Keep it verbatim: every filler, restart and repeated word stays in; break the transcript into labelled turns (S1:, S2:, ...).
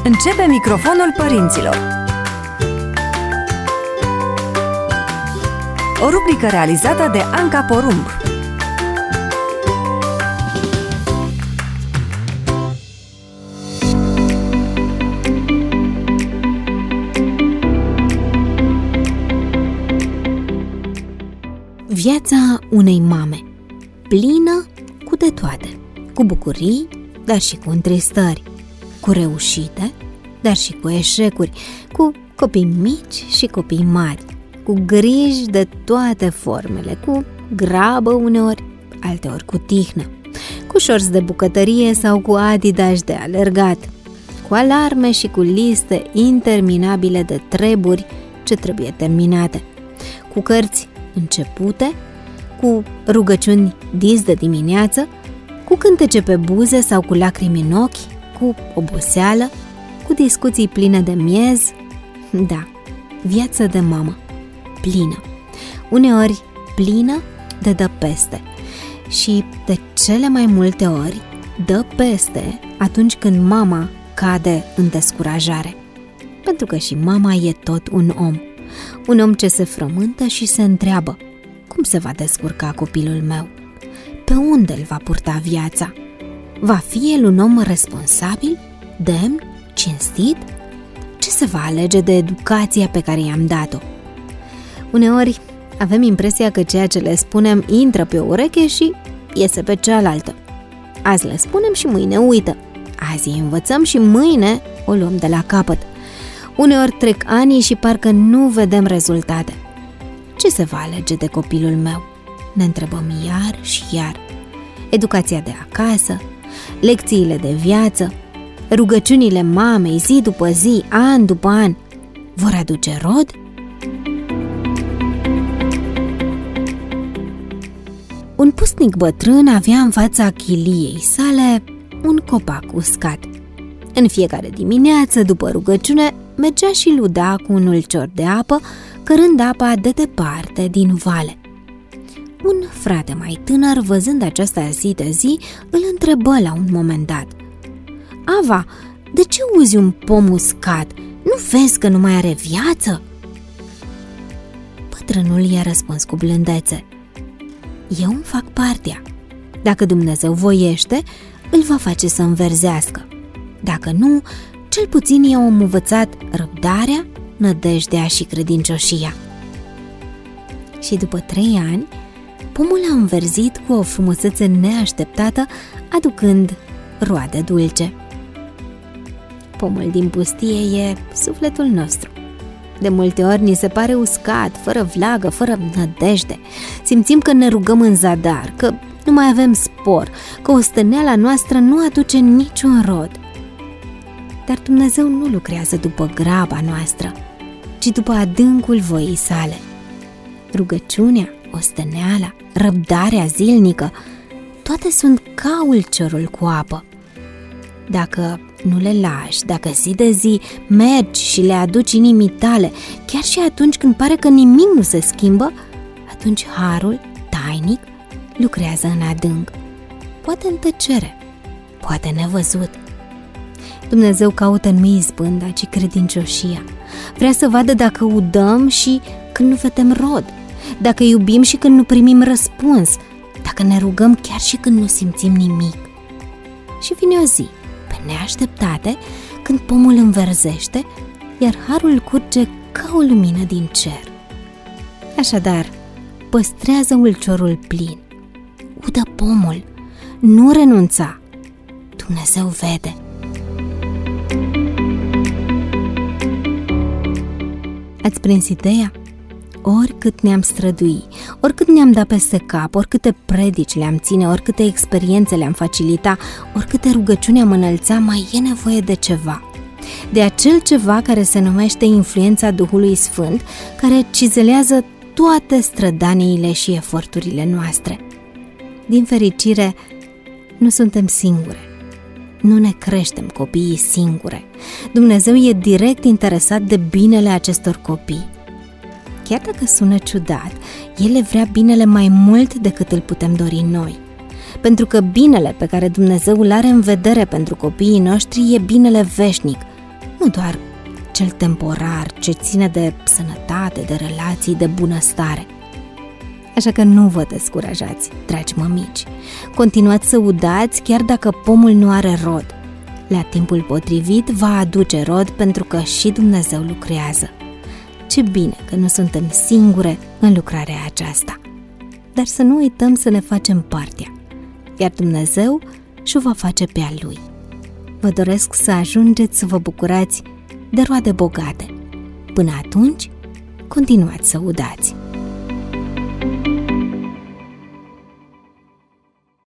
S1: Începe microfonul părinților. O rubrică realizată de Anca Porumb.
S2: Viața unei mame, plină cu de toate, cu bucurii, dar și cu întristări, cu reușite, dar și cu eșecuri, cu copii mici și copii mari, cu griji de toate formele, cu grabă uneori, alteori cu tihnă, cu șorți de bucătărie sau cu adidași de alergat, cu alarme și cu liste interminabile de treburi ce trebuie terminate, cu cărți începute, cu rugăciuni dis de dimineață, cu cântece pe buze sau cu lacrimi în ochi, cu oboseală, cu discuții pline de miez. Da, viața de mamă, plină, uneori plină de dă peste și de cele mai multe ori dă peste atunci când mama cade în descurajare, pentru că și mama e tot un om, un om ce se frământă și se întreabă: cum se va descurca copilul meu? Pe unde îl va purta viața? Va fi el un om responsabil, demn, cinstit? Ce se va alege de educația pe care i-am dat-o? Uneori avem impresia că ceea ce le spunem intră pe o ureche și iese pe cealaltă. Azi le spunem și mâine uită. Azi îi învățăm și mâine o luăm de la capăt. Uneori trec ani și parcă nu vedem rezultate. Ce se va alege de copilul meu? Ne întrebăm iar și iar. Educația de acasă, lecțiile de viață, rugăciunile mamei zi după zi, an după an, vor aduce rod? Un pusnic bătrân avea în fața chiliei sale un copac uscat. În fiecare dimineață, după rugăciune, mergea și luda cu un ulcior de apă, cărând apa de departe din vale. Un frate mai tânăr, văzând aceasta zi de zi, îl întrebă la un moment dat: Ava, de ce uzi un pom uscat? Nu vezi că nu mai are viață? Bătrânul i-a răspuns cu blândețe: eu îmi fac partea. Dacă Dumnezeu voiește, îl va face să înverzească. Dacă nu, cel puțin i-am învățat răbdarea, nădejdea și credincioșia. Și după trei ani, pomul a înverzit cu o frumusețe neașteptată, aducând roade dulce. Pomul din pustie e sufletul nostru. De multe ori ni se pare uscat, fără vlagă, fără nădejde. Simțim că ne rugăm în zadar, că nu mai avem spor, că osteneala noastră nu aduce niciun rod. Dar Dumnezeu nu lucrează după graba noastră, ci după adâncul voii sale. Rugăciunea, osteneala, răbdarea zilnică, toate sunt ca ulciorul cu apă. Dacă nu le lași, dacă zi de zi mergi și le aduci inimii tale, chiar și atunci când pare că nimic nu se schimbă, atunci harul, tainic, lucrează în adânc, poate în tăcere, poate nevăzut. Dumnezeu caută nu izbânda, ci credincioșia. Vrea să vadă dacă udăm și când nu vedem rod, dacă iubim și când nu primim răspuns, dacă ne rugăm chiar și când nu simțim nimic. Și vine o zi, pe neașteptate, când pomul înverzește, iar harul curge ca o lumină din cer. Așadar, păstrează ulciorul plin, udă pomul, nu renunța, Dumnezeu vede. Ați prins ideea? Oricât ne-am strădui, oricât ne-am dat peste cap, oricâte predici le-am ține, oricâte experiențe le-am facilita, oricâte rugăciuni am înălța, mai e nevoie de ceva. De acel ceva care se numește influența Duhului Sfânt, care cizelează toate strădaniile și eforturile noastre. Din fericire, nu suntem singure. Nu ne creștem copiii singure. Dumnezeu e direct interesat de binele acestor copii. Chiar dacă sună ciudat, El vrea binele mai mult decât îl putem dori noi. Pentru că binele pe care Dumnezeu îl are în vedere pentru copiii noștri e binele veșnic, nu doar cel temporar, ce ține de sănătate, de relații, de bunăstare. Așa că nu vă descurajați, dragi mămici. Continuați să udați chiar dacă pomul nu are rod. La timpul potrivit va aduce rod, pentru că și Dumnezeu lucrează. Ce bine că nu suntem singure în lucrarea aceasta. Dar să nu uităm să ne facem partea, iar Dumnezeu și-o va face pe a Lui. Vă doresc să ajungeți să vă bucurați de roade bogate. Până atunci, continuați să udați.